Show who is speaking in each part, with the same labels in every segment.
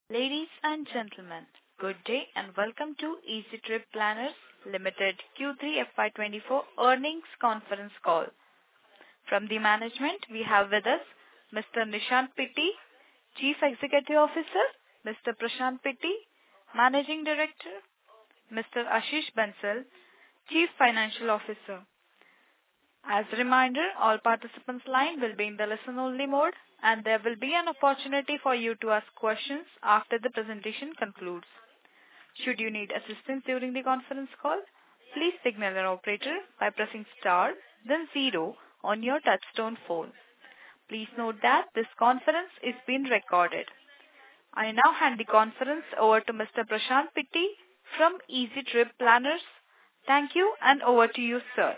Speaker 1: Ladies and gentlemen, good day and welcome to Easy Trip Planners Limited Q3 FY24 earnings conference call. From the management, we have with us Mr. Nishant Pitti, Chief Executive Officer, Mr. Prashant Pitti, Managing Director, Mr. Ashish Bansal, Chief Financial Officer. As a reminder, all participants' line will be in the listen-only mode, and there will be an opportunity for you to ask questions after the presentation concludes. Should you need assistance during the conference call, please signal an operator by pressing star, then 0 on your touchtone phone. Please note that this conference is being recorded. I now hand the conference over to Mr. Prashant Pitti from Easy Trip Planners. Thank you, and over to you, sir.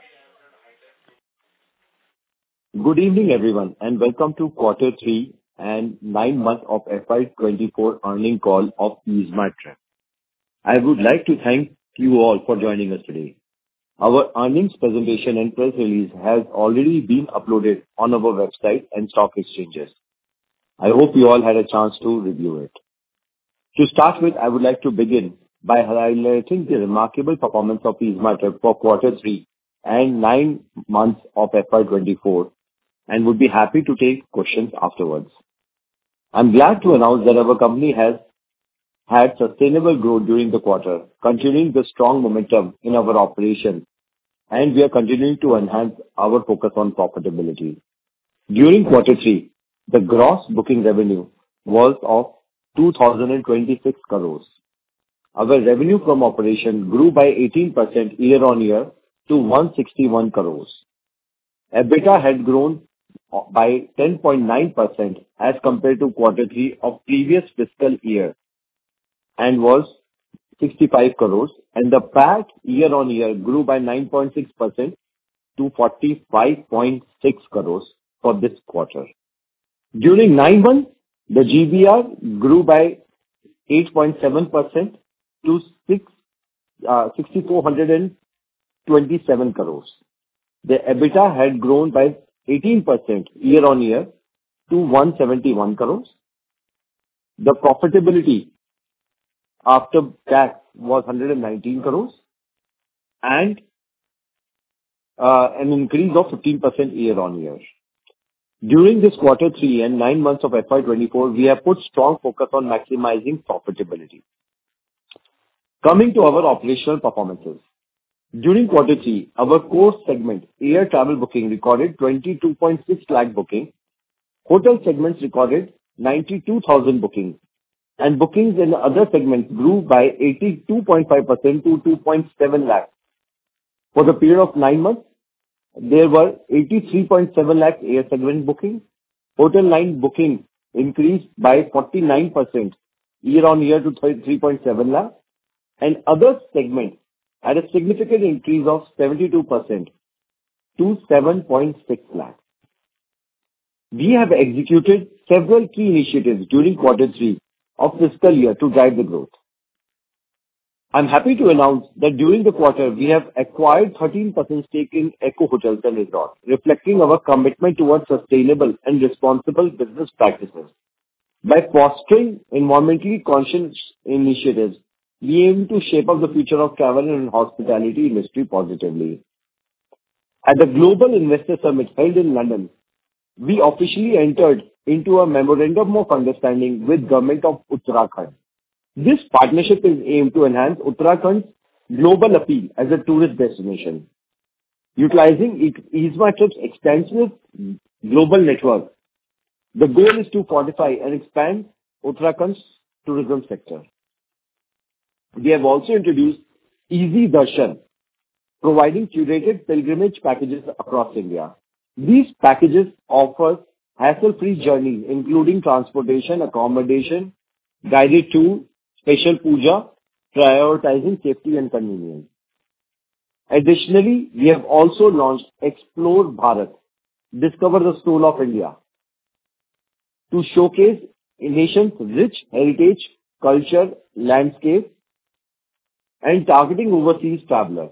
Speaker 2: Good evening, everyone, and welcome to Quarter 3 and 9 months of FY24 earnings call of EaseMyTrip. I would like to thank you all for joining us today. Our earnings presentation and press release has already been uploaded on our website and stock exchanges. I hope you all had a chance to review it. To start with, I would like to begin by highlighting the remarkable performance of EaseMyTrip for Quarter 3 and 9 months of FY24, and would be happy to take questions afterwards. I'm glad to announce that our company has had sustainable growth during the quarter, continuing the strong momentum in our operations, and we are continuing to enhance our focus on profitability. During Quarter 3, the gross booking revenue was of 2,026 crores. Our revenue from operation grew by 18% year-on-year to 161 crores. EBITDA had grown by 10.9% as compared to Quarter 3 of previous fiscal year and was 65 crores, and the PAT year-on-year grew by 9.6% to 45.6 crores for this quarter. During 9 months, the GBR grew by 8.7% to 6,427 crores. The EBITDA had grown by 18% year-on-year to 171 crores. The profitability after tax was 119 crores and an increase of 15% year-on-year. During this Quarter 3 and 9 months of FY24, we have put strong focus on maximizing profitability. Coming to our operational performances. During Quarter 3, our core segment, air travel booking, recorded 22.6 lakh bookings. Hotel segments recorded 92,000 bookings, and bookings in other segments grew by 82.5% to 2.7 lakh. For the period of 9 months, there were 83.7 lakh air segment bookings. Hotel line booking increased by 49% year-on-year to 3.7 lakh, and other segments had a significant increase of 72% to 7.6 lakh. We have executed several key initiatives during Quarter 3 of fiscal year to drive the growth. I'm happy to announce that during the quarter, we have acquired 13% stake in Eco Hotels & Resorts, reflecting our commitment towards sustainable and responsible business practices. By fostering environmentally conscious initiatives, we aim to shape up the future of travel and hospitality industry positively. At the Global Investor Summit held in London, we officially entered into a memorandum of understanding with Government of Uttarakhand. This partnership is aimed to enhance Uttarakhand's global appeal as a tourist destination. Utilizing EaseMyTrip's extensive global network, the goal is to fortify and expand Uttarakhand's tourism sector. We have also introduced Easy Darshan, providing curated pilgrimage packages across India. These packages offer hassle-free journeys, including transportation, accommodation, guided tour, special puja, prioritizing safety and convenience. Additionally, we have also launched Explore Bharat, Discover the Soul of India, to showcase a nation's rich heritage, culture, landscape, and targeting overseas travelers.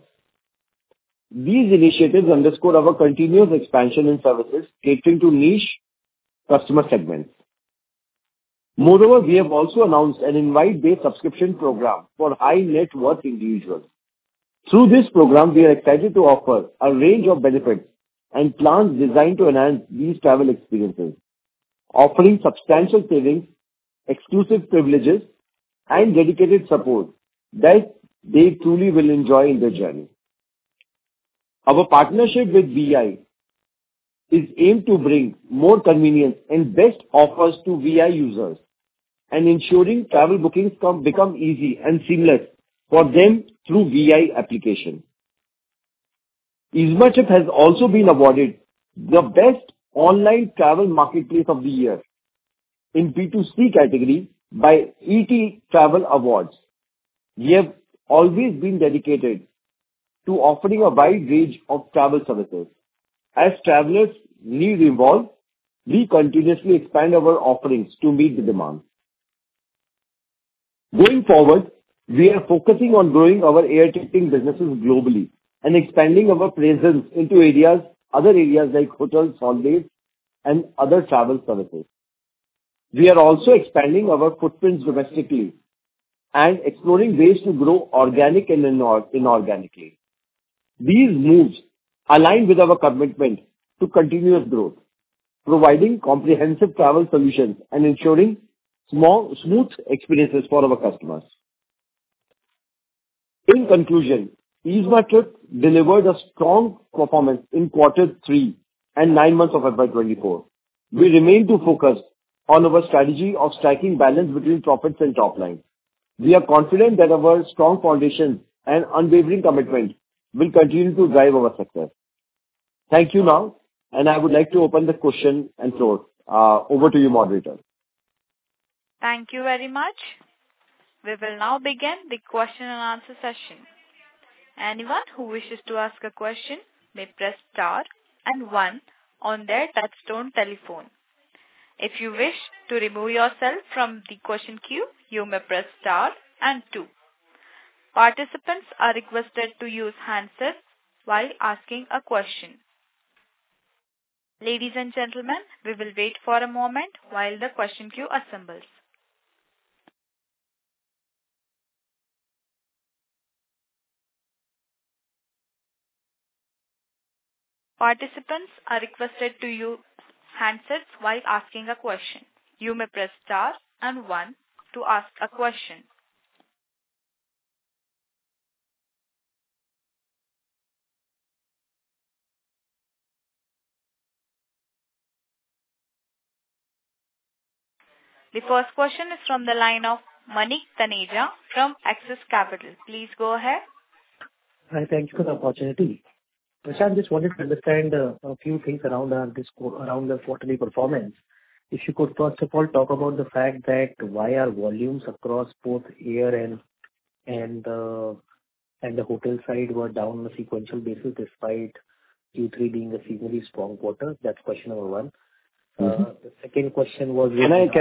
Speaker 2: These initiatives underscore our continuous expansion in services catering to niche customer segments. Moreover, we have also announced an invite-based subscription program for high net worth individuals. Through this program, we are excited to offer a range of benefits and plans designed to enhance these travel experiences, offering substantial savings, exclusive privileges, and dedicated support that they truly will enjoy in their journey. Our partnership with VI is aimed to bring more convenience and best offers to VI users and ensuring travel bookings become easy and seamless for them through VI application. EasyMyTrip has also been awarded the Best Online Travel Marketplace of the Year in B2C category by ET Travel Awards. We have always been dedicated to offering a wide range of travel services. As travelers' needs evolve, we continuously expand our offerings to meet the demand. Going forward, we are focusing on growing our air ticketing businesses globally and expanding our presence into other areas like hotels, holidays, and other travel services. We are also expanding our footprints domestically and exploring ways to grow organic and inorganically. These moves align with our commitment to continuous growth, providing comprehensive travel solutions and ensuring smooth experiences for our customers. In conclusion, EasyMyTrip delivered a strong performance in Q3 and 9 months of FY24. We remain to focus on our strategy of striking balance between profits and top line. We are confident that our strong foundation and unwavering commitment will continue to drive our success. Thank you now, and I would like to open the question and floor. Over to you, moderator.
Speaker 1: Thank you very much. We will now begin the question and answer session. Anyone who wishes to ask a question may press star and 1 on their touchtone telephone. If you wish to remove yourself from the question queue, you may press star and 2. Participants are requested to use handsets while asking a question. Ladies and gentlemen, we will wait for a moment while the question queue assembles. Participants are requested to use handsets while asking a question. You may press star and 1 to ask a question. The first question is from the line of Manik Taneja from Axis Capital. Please go ahead.
Speaker 3: Hi, thank you for the opportunity. Prashant, just wanted to understand a few things around the quarterly performance. If you could first of all talk about the fact that why are volumes across both air and the hotel side were down on a sequential basis despite Q3 being a seasonally strong quarter. That's question number 1. The second question was...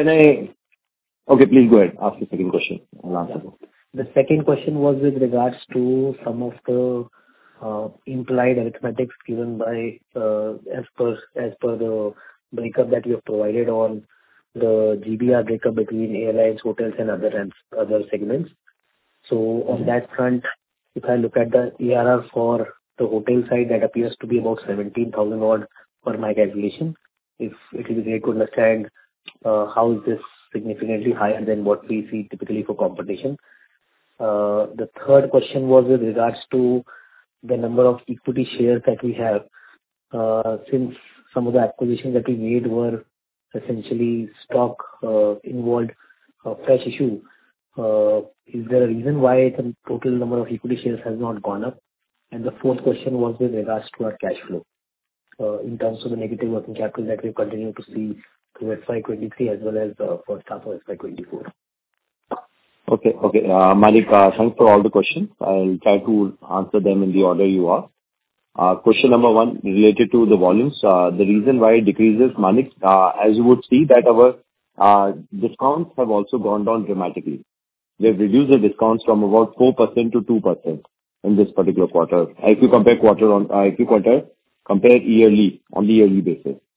Speaker 2: Okay, please go ahead. Ask the second question. I'll answer.
Speaker 3: The second question was with regards to some of the implied arithmetics given by as per the breakup that you have provided on the GBR breakup between airlines, hotels, and other segments. So on that front, if I look at the ARR for the hotel side, that appears to be about 17,000 odd per my calculation. If it will be great to understand how is this significantly higher than what we see typically for competition. The third question was with regards to the number of equity shares that we have. Since some of the acquisitions that we made were essentially stock involved fresh issue, is there a reason why the total number of equity shares has not gone up? And the fourth question was with regards to our cash flow in terms of the negative working capital that we continue to see through FY23 as well as the first half of FY24.
Speaker 2: Okay. Manik, thanks for all the questions. I'll try to answer them in the order you asked. Question number 1 related to the volumes. The reason why it decreases, Manik, as you would see that our discounts have also gone down dramatically. We have reduced the discounts from about 4% to 2% in this particular quarter. If you compare yearly on the yearly basis.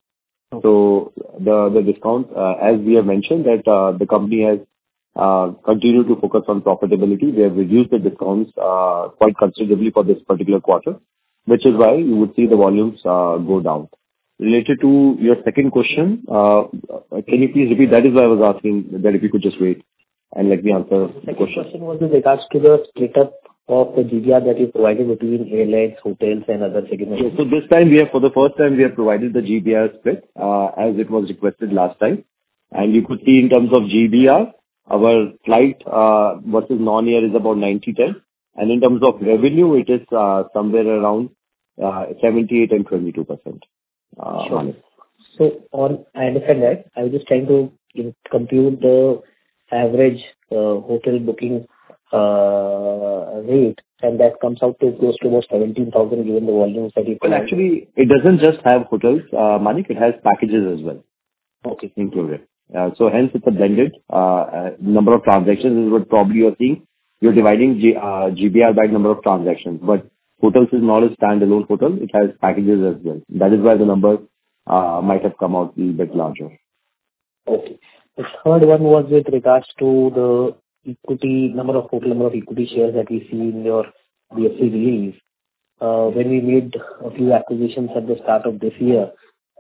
Speaker 2: So the discounts, as we have mentioned, that the company has continued to focus on profitability. They have reduced the discounts quite considerably for this particular quarter, which is why you would see the volumes go down. Related to your second question, can you please repeat? That is why I was asking that if you could just wait and let me answer the
Speaker 3: Second
Speaker 2: question.
Speaker 3: question was with regards to the split up of the GDR that you provided between airlines, hotels, and other segments.
Speaker 2: So this time for the first time, we have provided the GBR split, as it was requested last time. And you could see in terms of GBR, our flight versus non-air is about 90/10, and in terms of revenue, it is somewhere around 78 and 22%.
Speaker 3: Sure. So I understand that. I was just trying to compute the average hotel booking rate, and that comes out to close to about 17,000, given the volumes that you
Speaker 2: Well,
Speaker 3: provided.
Speaker 2: actually, it doesn't just have hotels, Manik, it has packages as well
Speaker 3: Okay.
Speaker 2: included. So hence it's a blended number of transactions is what probably you're seeing. You're dividing GBR by number of transactions, but hotels is not a standalone hotel. It has packages as well. That is why the number might have come out a little bit larger.
Speaker 3: Okay. The third one was with regards to the equity, total number of equity shares that we see in your BSE release. When we made a few acquisitions at the start of this year,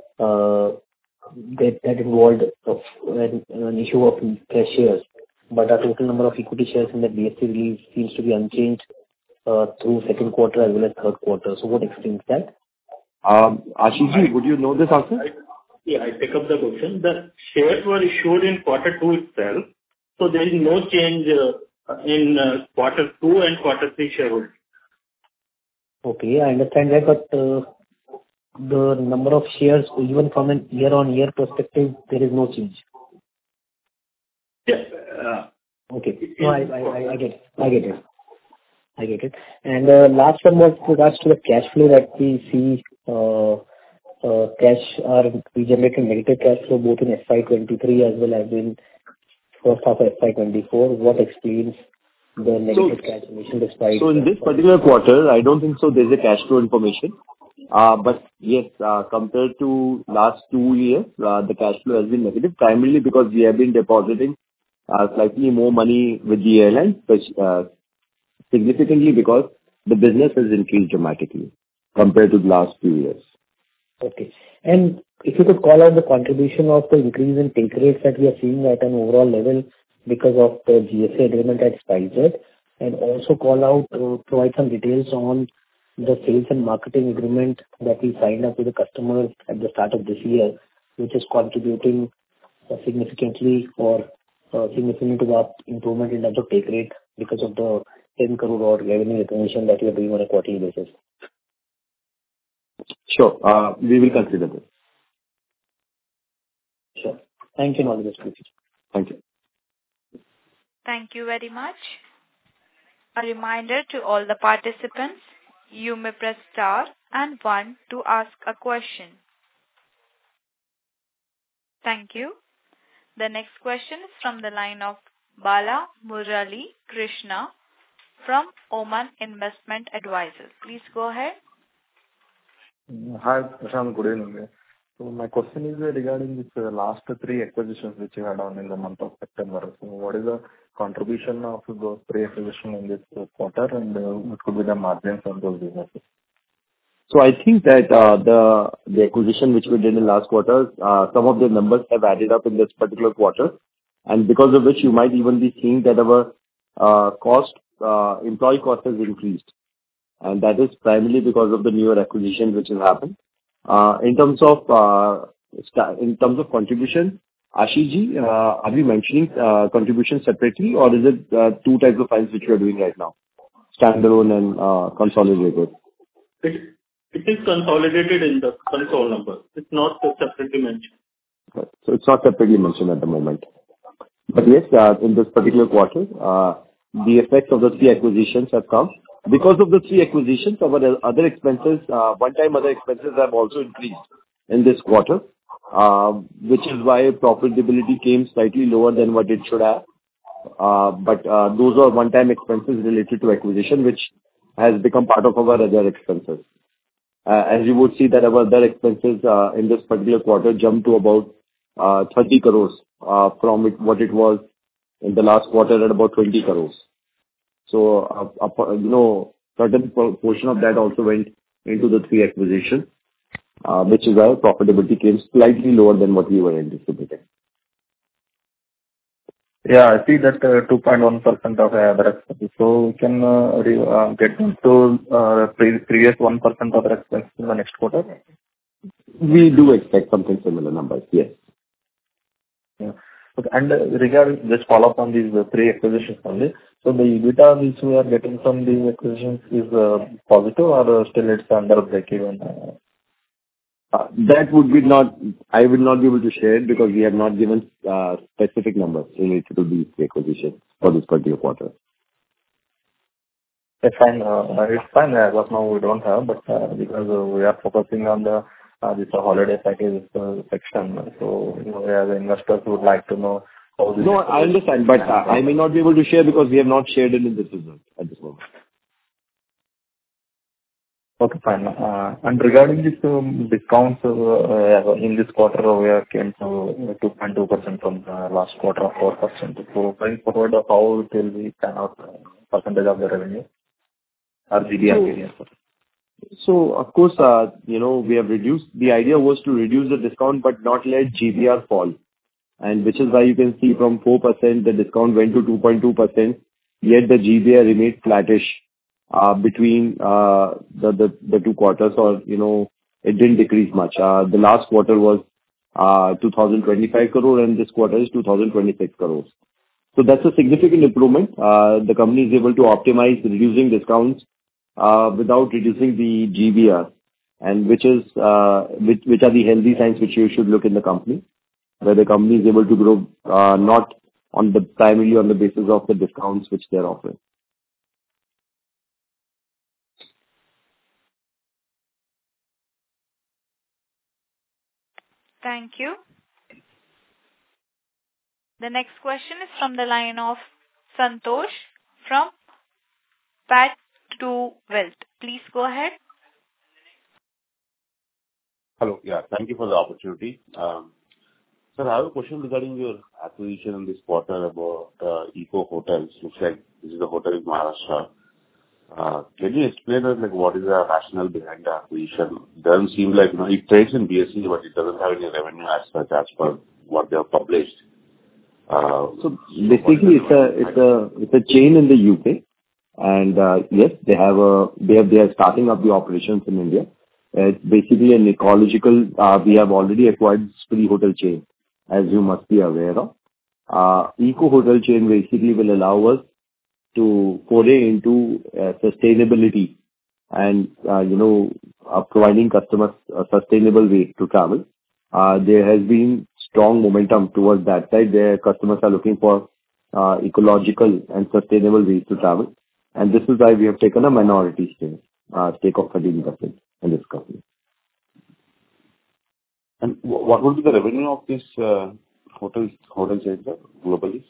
Speaker 3: that involved an issue of fresh shares, but our total number of equity shares in the BSE release seems to be unchanged through second quarter as well as third quarter. So what explains that?
Speaker 2: Ashish ji, would you know this answer?
Speaker 4: I take up the question. The shares were issued in quarter two itself, so there is no change in quarter two and quarter three shareholding.
Speaker 3: Okay, I understand that, but the number of shares, even from an year-on-year perspective, there is no change.
Speaker 4: Yes.
Speaker 3: Okay. No, I get it. And last one was with regards to the cash flow that we see, we generated negative cash flow both in FY 23 as well as in first half of FY 24. What explains the negative cash generation despite?
Speaker 2: So in this particular quarter, I don't think so there's a cash flow information. But yes, compared to last 2 years, the cash flow has been negative, primarily because we have been depositing slightly more money with the airlines, which significantly because the business has increased dramatically compared to the last few years.
Speaker 3: Okay. And if you could call out the contribution of the increase in take rates that we are seeing at an overall level because of the GSA agreement at SpiceJet, and also call out, provide some details on the sales and marketing agreement that we signed up with the customers at the start of this year, which is contributing significantly to the improvement in terms of take rate because of the 10 crore or revenue recognition that you are doing on a quarterly basis.
Speaker 2: Sure. We will consider this.
Speaker 3: Sure. Thank you, and all the best for the future.
Speaker 2: Thank you.
Speaker 1: Thank you very much. A reminder to all the participants, you may press star and 1 to ask a question. Thank you. The next question is from the line of Bala Murali Krishna from Oman Investment Advisors. Please go ahead.
Speaker 5: Hi, Prashant. Good evening. So my question is regarding this last 3 acquisitions which you had done in the month of September. So what is the contribution of those 3 acquisitions in this quarter, and what could be the margins on those businesses?
Speaker 2: So I think that the acquisition which we did in last quarter, some of the numbers have added up in this particular quarter, and because of which you might even be seeing that our employee cost has increased, and that is primarily because of the newer acquisition which has happened. In terms of contribution, Ashish ji, are we mentioning contribution separately, or is it 2 types of files which you are doing right now, standalone and consolidated?
Speaker 4: It is consolidated in the console number. It's not separately mentioned.
Speaker 2: Okay. So it's not separately mentioned at the moment. But yes, in this particular quarter, the effect of the 3 acquisitions have come. Because of the 3 acquisitions, our other expenses, one-time other expenses have also increased in this quarter, which is why profitability came slightly lower than what it should have. But those are one-time expenses related to acquisition, which has become part of our other expenses. as you would see that our other expenses in this particular quarter jumped to about 30 crores from what it was in the last quarter at about 20 crores. So, certain portion of that also went into the three acquisitions, which is why profitability came slightly lower than what we were anticipating.
Speaker 5: Yeah, I see that 2.1% of other expenses. So we can get into previous 1% other expenses in the next quarter?
Speaker 2: We do expect something similar numbers, yes.
Speaker 5: Yeah. Okay. And regarding just follow up on these three acquisitions only. So the EBITDA which we are getting from these acquisitions is positive or still it's under breakeven?
Speaker 2: That would be not, I will not be able to share it because we have not given specific numbers related to these acquisitions for this particular quarter.
Speaker 5: It's fine. It's fine. As of now, we don't have, but because we are focusing on this holiday package section. So, as investors would like to know how this.
Speaker 2: No, I understand, but I may not be able to share because we have not shared it in this result at this moment.
Speaker 5: Okay, fine. And regarding this discounts in this quarter, we came to 2.2% from the last quarter of 4%. So going forward, how it will be kind of percentage of the revenue or GDR?
Speaker 2: So, of course, we have reduced. The idea was to reduce the discount, but not let GBR fall. And which is why you can see from 4%, the discount went to 2.2%, yet the GBR remained flattish between the two quarters, or it didn't decrease much. The last quarter was 2,025 crore and this quarter is 2,026 crores. So that's a significant improvement. The company is able to optimize reducing discounts without reducing the GBR, and which are the healthy signs which you should look in the company, where the company is able to grow not primarily on the basis of the discounts which they're offering.
Speaker 1: Thank you. The next question is from the line of Santosh from Path2 Wealth. Please go ahead.
Speaker 6: Hello. Yeah, thank you for the opportunity. Sir, I have a question regarding your acquisition in this quarter about Eco Hotels. Looks like this is a hotel in Maharashtra. Can you explain us what is the rationale behind the acquisition? It doesn't seem like it trades in BSE, but it doesn't have any revenue as such as per what they have published.
Speaker 2: So basically, it's a chain in the UK, and yes, they are starting up the operations in India. It's basically an ecological. We have already acquired three hotel chain, as you must be aware of. Eco Hotel chain basically will allow us to foray into sustainability and providing customers a sustainable way to travel. There has been strong momentum towards that side. Their customers are looking for ecological and sustainable ways to travel, and this is why we have taken a minority stake of 13% in this company.
Speaker 6: And what would be the revenue of this hotel chain globally?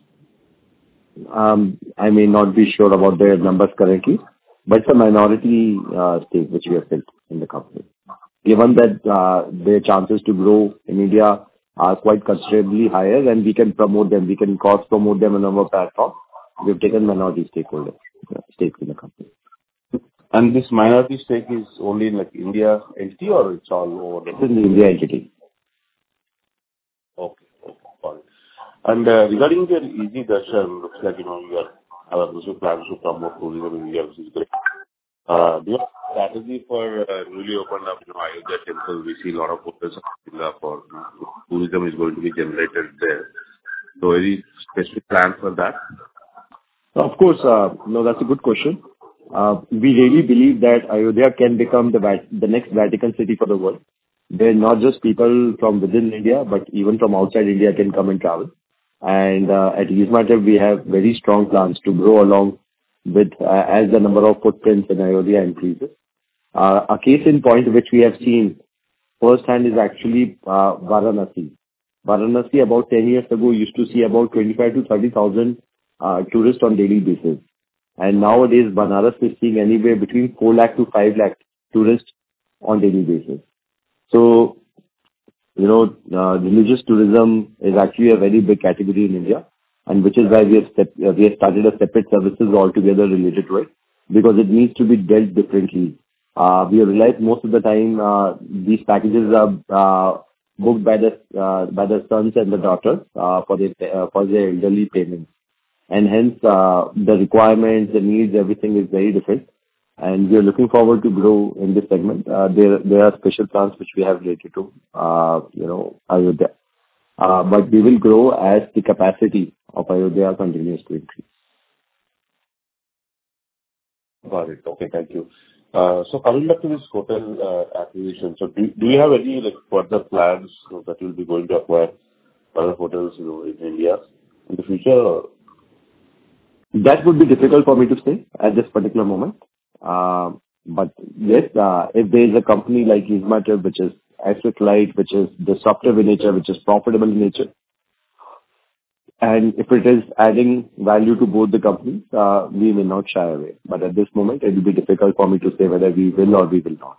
Speaker 2: I may not be sure about their numbers currently, but it's a minority stake which we have built in the company. Given that their chances to grow in India are quite considerably higher, and we can promote them, we can cross-promote them on our platform, we've taken minority stakes in the company.
Speaker 6: And this minority stake is only in India entity or it's all over?
Speaker 2: It's in the India entity.
Speaker 6: Okay, got it. And regarding your Easy Darshan, looks like you have also plans to promote tourism in India, which is great. Do you have a strategy for newly opened up Ayodhya Temple? We see a lot of hotels in Singapore. Tourism is going to be generated there. So any specific plan for that?
Speaker 2: Of course, that's a good question. We really believe that Ayodhya can become the next Vatican City for the world, where not just people from within India, but even from outside India can come and travel. And at EaseMyTrip, we have very strong plans to grow along with as the number of footprints in Ayodhya increases. A case in point which we have seen firsthand is actually Varanasi. Varanasi about 10 years ago used to see about 25 to 30,000 tourists on daily basis. And nowadays, Banaras is seeing anywhere between 4 lakh to 5 lakh tourists on daily basis. So, religious tourism is actually a very big category in India, and which is why we have started a separate services altogether related to it, because it needs to be dealt differently. We have realized most of the time these packages are booked by the sons and the daughters for their elderly payments, and hence the requirements, the needs, everything is very different. And we are looking forward to grow in this segment. There are special plans which we have related to Ayodhya, but we will grow as the capacity of Ayodhya continues to increase.
Speaker 6: Got it. Okay, thank you. So coming back to this hotel acquisition, so do you have any further plans that you'll be going to acquire other hotels in India in the future?
Speaker 2: That would be difficult for me to say at this particular moment. But yes, if there is a company like EasyMyTrip, which is asset light, which is disruptive in nature, which is profitable in nature, and if it is adding value to both the companies, we may not shy away. But at this moment, it will be difficult for me to say whether we will or we will not.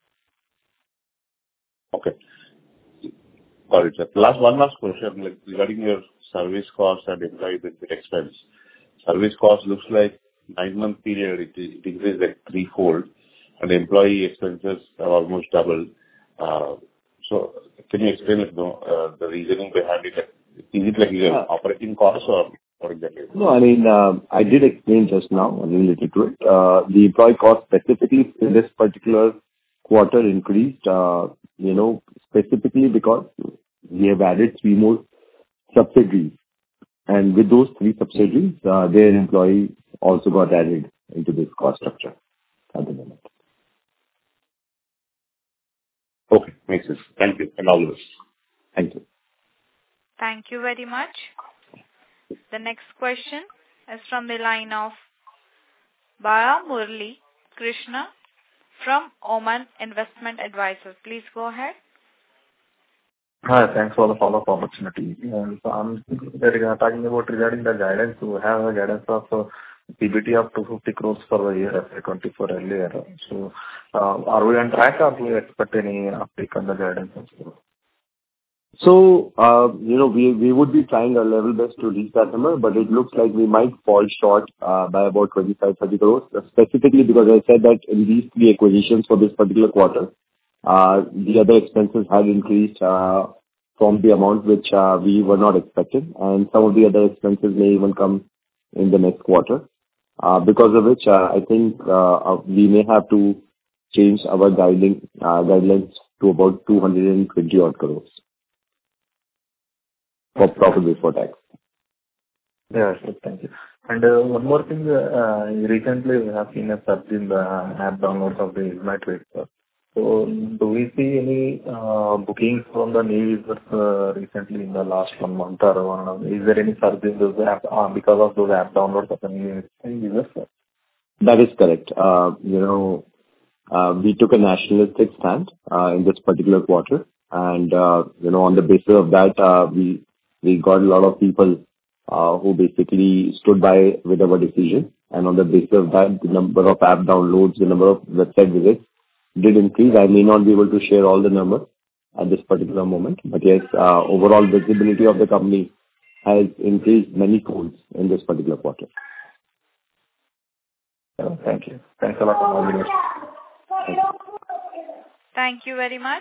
Speaker 6: Okay. Got it, sir. One last question, regarding your service costs and employee benefit expense. Service cost looks like 9-month period, it increased threefold, and employee expenses are almost double. So can you explain the reasoning behind it? Is it your operating costs or exactly?
Speaker 2: No, I did explain just now related to it. The employee cost specifically in this particular quarter increased, specifically because we have added 3 more subsidiaries. And with those 3 subsidiaries, their employees also got added into this cost structure at the moment.
Speaker 6: Okay, makes sense. Thank you, and all the best.
Speaker 2: Thank you.
Speaker 1: Thank you very much. The next question is from the line of Bala Murali Krishna from Oman Investment Advisors. Please go ahead.
Speaker 5: Hi, thanks for the follow-up opportunity. So I'm talking about regarding the guidance. We have a guidance of PBT of 250 crores for the year FY24 earlier. So are we on track, or do we expect any uptick on the guidance also?
Speaker 2: So, we would be trying our level best to reach that number, but it looks like we might fall short by about 25-30 crores, specifically because I said that in these 3 acquisitions for this particular quarter, the other expenses had increased from the amount which we were not expecting, and some of the other expenses may even come in the next quarter, because of which I think we may have to change our guidelines to about 220 odd crores for profit before tax.
Speaker 5: Yeah, sure. Thank you. And one more thing, recently we have seen a surge in the app downloads of the EasyMyTrip. So do we see any bookings from the new users recently in the last 1 month or 1 month? Is there any surge in those app because of those app downloads of the new users?
Speaker 2: That is correct. We took a nationalistic stand in this particular quarter, and on the basis of that, we got a lot of people who basically stood by with our decision, and on the basis of that, the number of app downloads, the number of website visits did increase. I may not be able to share all the numbers at this particular moment, but yes, overall visibility of the company has increased many folds in this particular quarter.
Speaker 5: Thank you. Thanks a lot for all the rest.
Speaker 2: Thank you.
Speaker 1: Thank you very much.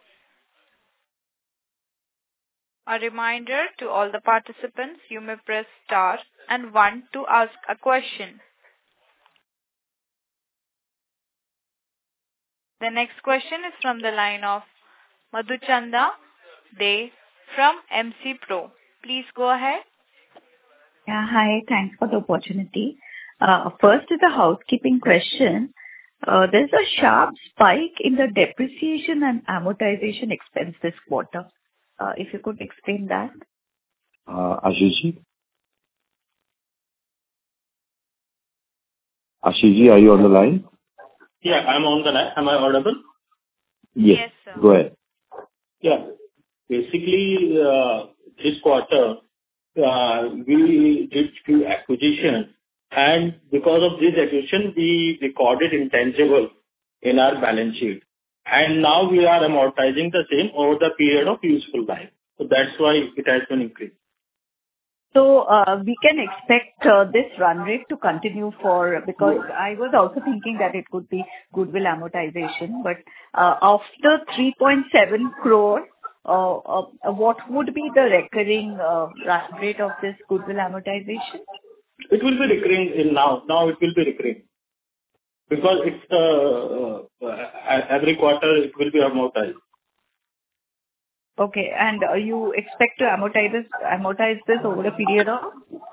Speaker 1: A reminder to all the participants, you may press star and 1 to ask a question. The next question is from the line of Madhuchanda Dey from MC Pro. Please go ahead.
Speaker 7: Yeah, hi. Thanks for the opportunity. First is a housekeeping question. There's a sharp spike in the depreciation and amortization expense this quarter. If you could explain that.
Speaker 2: Ashish ji, are you on the line?
Speaker 4: Yeah, I'm on the line. Am I audible?
Speaker 1: Yes, sir.
Speaker 2: Go ahead.
Speaker 4: Yeah. Basically, this quarter, we did few acquisitions, and because of this acquisition, we recorded intangible in our balance sheet. And now we are amortizing the same over the period of useful life. So that's why it has been increased.
Speaker 7: So we can expect this run rate to continue because I was also thinking that it could be goodwill amortization, but after 3.7 crore, what would be the recurring run rate of this goodwill amortization?
Speaker 4: It will be recurring now. Now it will be recurring. Because it's every quarter it will be amortized.
Speaker 7: Okay, and you expect to amortize this over a period of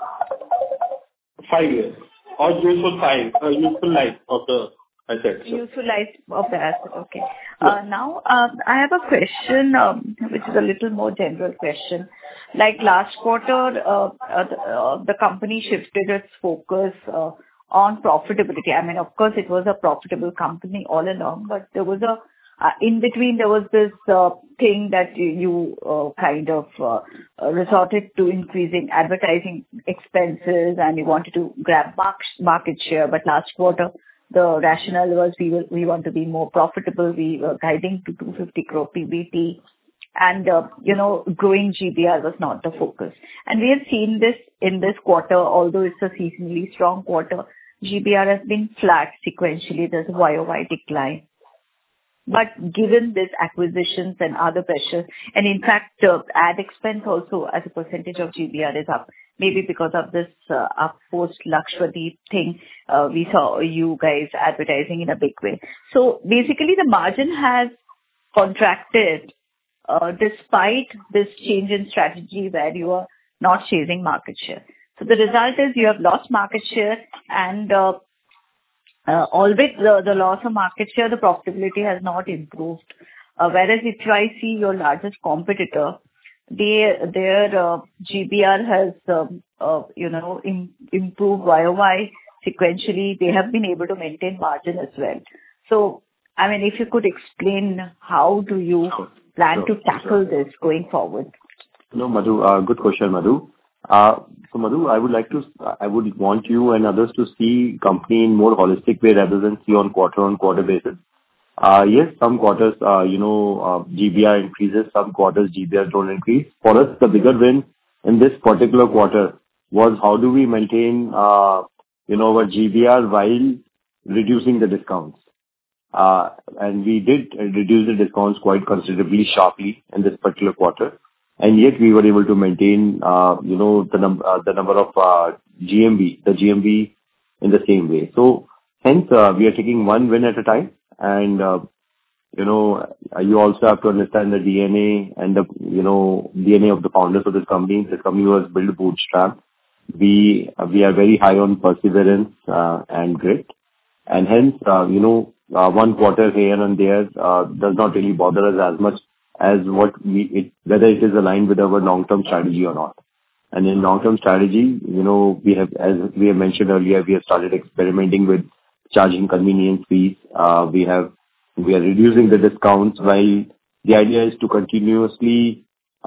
Speaker 4: 5 years or useful life of the asset.
Speaker 7: Useful life of the asset. Okay. Now I have a question, which is a little more general question. Like last quarter, the company shifted its focus on profitability. I mean, of course, it was a profitable company all along, but there was in between, there was this thing that you kind of resorted to increasing advertising expenses and you wanted to grab market share. But last quarter, the rationale was we want to be more profitable. We were guiding to 250 crore PBT. And, growing GBR was not the focus. And we have seen this in this quarter, although it's a seasonally strong quarter, GBR has been flat sequentially. There's a YOY decline. But given this acquisitions and other pressures, and in fact, ad expense also as a percentage of GBR is up, maybe because of this post Lakshadweep thing, we saw you guys advertising in a big way. So basically, the margin has contracted despite this change in strategy where you are not chasing market share. So the result is you have lost market share and albeit the loss of market share, the profitability has not improved. Whereas if I see your largest competitor, their GBR has, improved YOY sequentially. They have been able to maintain margin as well. So, I mean, if you could explain how do you plan to tackle this going forward?
Speaker 2: No, Madhu, good question, Madhu. So Madhu, I would want you and others to see company in more holistic way rather than see on quarter basis. Yes, some quarters, GBR increases, some quarters GBR don't increase. For us, the bigger win in this particular quarter was how do we maintain, our GBR while reducing the discounts. And we did reduce the discounts quite considerably sharply in this particular quarter. And yet we were able to maintain, the number of GMV, the GMV in the same way. So hence, we are taking one win at a time. And, you also have to understand the DNA and the, DNA of the founders of this company. This company was built bootstrap. We are very high on perseverance and grit. And hence, one quarter here and there does not really bother us as much as whether it is aligned with our long-term strategy or not. And in long-term strategy, we have, as we have mentioned earlier, we have started experimenting with charging convenience fees. We are reducing the discounts while the idea is to continuously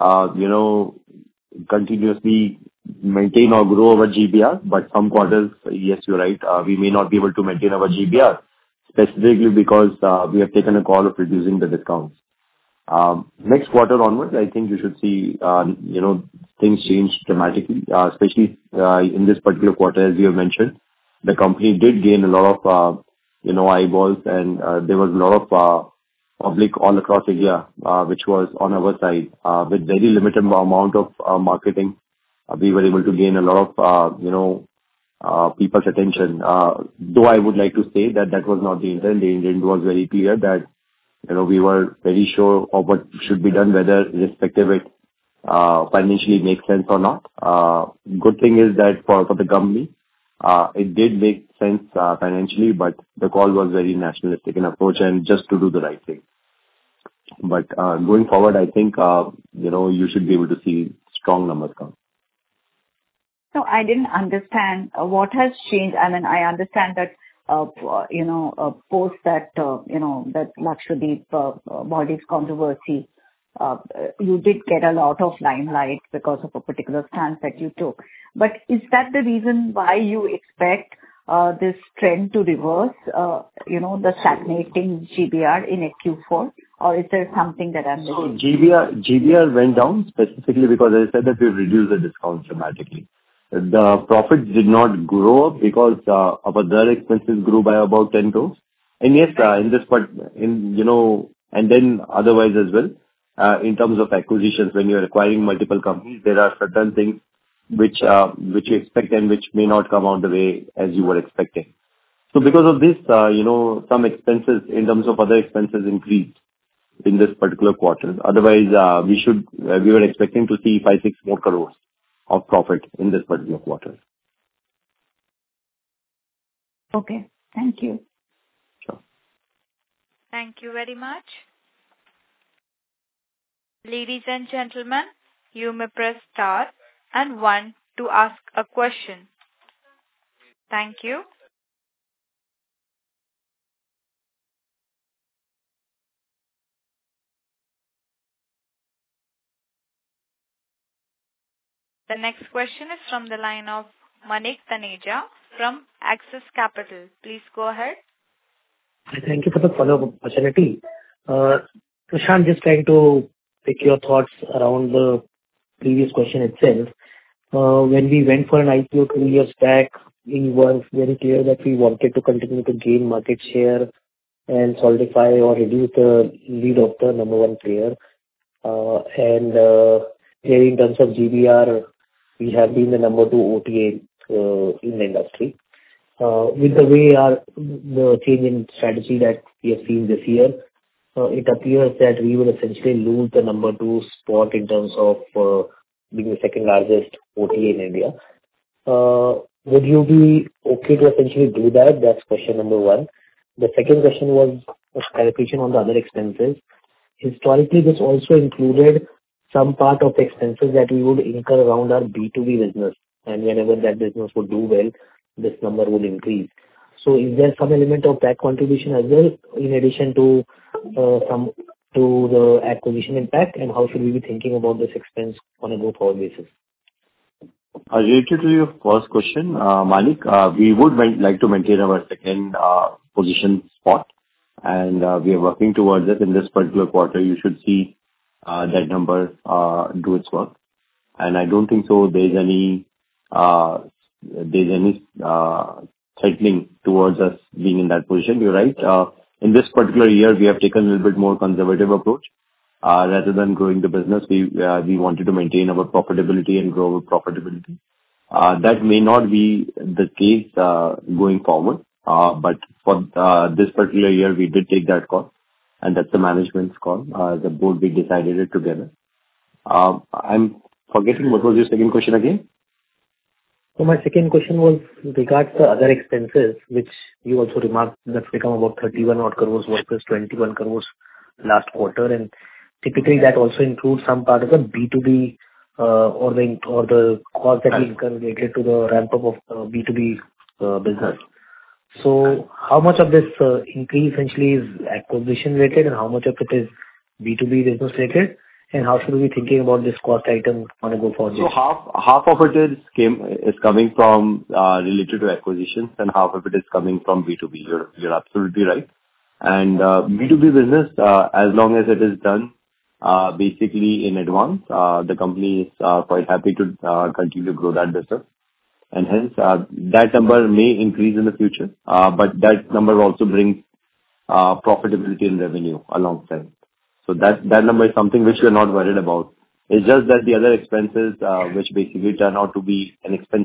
Speaker 2: maintain or grow our GBR. But some quarters, yes, you're right, we may not be able to maintain our GBR specifically because we have taken a call of reducing the discounts. Next quarter onwards, I think you should see, things change dramatically, especially in this particular quarter, as you have mentioned. The company did gain a lot of, eyeballs, and there was a lot of public all across India, which was on our side. With very limited amount of marketing, we were able to gain a lot of, people's attention. Though I would like to say that was not the intent. The intent was very clear that we were very sure of what should be done, whether irrespective it financially makes sense or not. Good thing is that for the company, it did make sense financially, but the call was very nationalistic in approach and just to do the right thing. But going forward, I think you should be able to see strong numbers come.
Speaker 7: No, I didn't understand what has changed. I mean, I understand that post that, that Lakshadweep bodies controversy, you did get a lot of limelight because of a particular stance that you took. But is that the reason why you expect this trend to reverse, the stagnating GBR in Q4? Or is there something that I'm
Speaker 2: So
Speaker 7: missing?
Speaker 2: GBR went down specifically because I said that we've reduced the discounts dramatically. The profits did not grow up because our other expenses grew by about 10 crores. And yes, in this part, and then otherwise as well, in terms of acquisitions, when you're acquiring multiple companies, there are certain things which you expect and which may not come out the way as you were expecting. So because of this, some expenses in terms of other expenses increased in this particular quarter. Otherwise, we were expecting to see 5-6 more crores of profit in this particular quarter.
Speaker 7: Okay. Thank you.
Speaker 2: Sure.
Speaker 1: Thank you very much. Ladies and gentlemen, you may press star and 1 to ask a question. Thank you. The next question is from the line of Manik Taneja from Axis Capital. Please go ahead.
Speaker 3: Thank you for the follow-up opportunity. Prashant, just trying to pick your thoughts around the previous question itself. When we went for an IPO 2 years back, we were very clear that we wanted to continue to gain market share and solidify or reduce the lead of the number one player. And here in terms of GBR, we have been the number 2 OTA in the industry. With the way the change in strategy that we have seen this year, it appears that we will essentially lose the number 2 spot in terms of being the second largest OTA in India. Would you be okay to essentially do that? That's question number 1. The second question was a clarification on the other expenses. Historically, this also included some part of expenses that we would incur around our B2B business, and whenever that business would do well, this number would increase. So is there some element of that contribution as well, in addition to the acquisition impact, and how should we be thinking about this expense on a go-forward basis?
Speaker 2: Related to your first question, Manik, we would like to maintain our second position spot, and we are working towards it. In this particular quarter, you should see that number do its work. And I don't think so there's any threatening towards us being in that position. You're right. In this particular year, we have taken a little bit more conservative approach. Rather than growing the business, we wanted to maintain our profitability and grow our profitability. That may not be the case going forward, but for this particular year, we did take that call, and that's the management's call. The board, we decided it together. I'm forgetting what was your second question again?
Speaker 3: So my second question was with regards to other expenses, which you also remarked that's become about 31 odd crores versus 21 crores last quarter, and typically that also includes some part of the B2B or the cost that we incur related to the ramp-up of B2B business. So how much of this increase essentially is acquisition related, and how much of it is B2B business related, and how should we be thinking about this cost item on a go-forward basis?
Speaker 2: So half of it is coming from related to acquisitions, and half of it is coming from B2B. You're absolutely right. And B2B business, as long as it is done basically in advance, the company is quite happy to continue to grow that business. And hence, that number may increase in the future, but that number also brings profitability and revenue alongside. So that number is something which we are not worried about. It's just that the other expenses, which basically turn out to be an expense,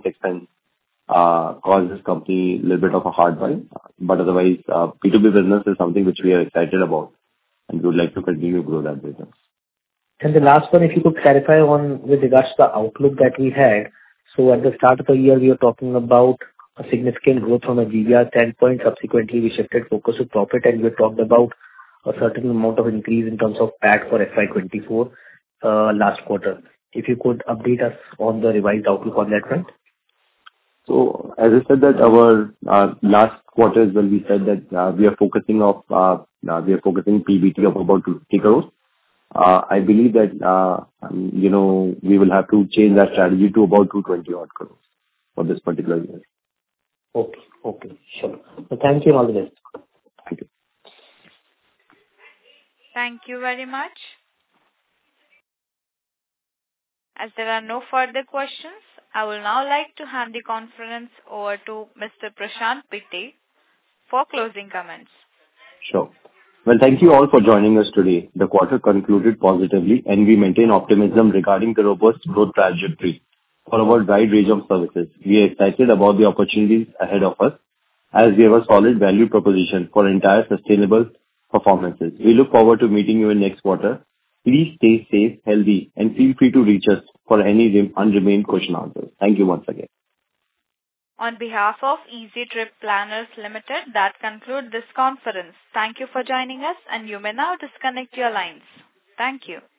Speaker 2: cause this company a little bit of a hard time. But otherwise, B2B business is something which we are excited about, and we would like to continue to grow that business.
Speaker 3: And the last one, if you could clarify on with regards to the outlook that we had. So at the start of the year, we were talking about a significant growth from a GBR standpoint. Subsequently, we shifted focus to profit, and we talked about a certain amount of increase in terms of PAT for FY24 last quarter. If you could update us on the revised outlook on that front.
Speaker 2: So as I said that our last quarter is when we said that we are focusing PBT of about 250 crores. I believe that we will have to change that strategy to about 220 odd crores for this particular year.
Speaker 3: Okay. Sure. So thank you and all the best.
Speaker 2: Thank you.
Speaker 1: Thank you very much. As there are no further questions, I will now like to hand the conference over to Mr. Prashant Pitte for closing comments.
Speaker 2: Sure. Well, thank you all for joining us today. The quarter concluded positively, and we maintain optimism regarding the robust growth trajectory for our wide range of services. We are excited about the opportunities ahead of us as we have a solid value proposition for entire sustainable performances. We look forward to meeting you in next quarter. Please stay safe, healthy, and feel free to reach us for any unremained question answers. Thank you once again.
Speaker 1: On behalf of Easy Trip Planners Limited, that concludes this conference. Thank you for joining us, and you may now disconnect your lines. Thank you.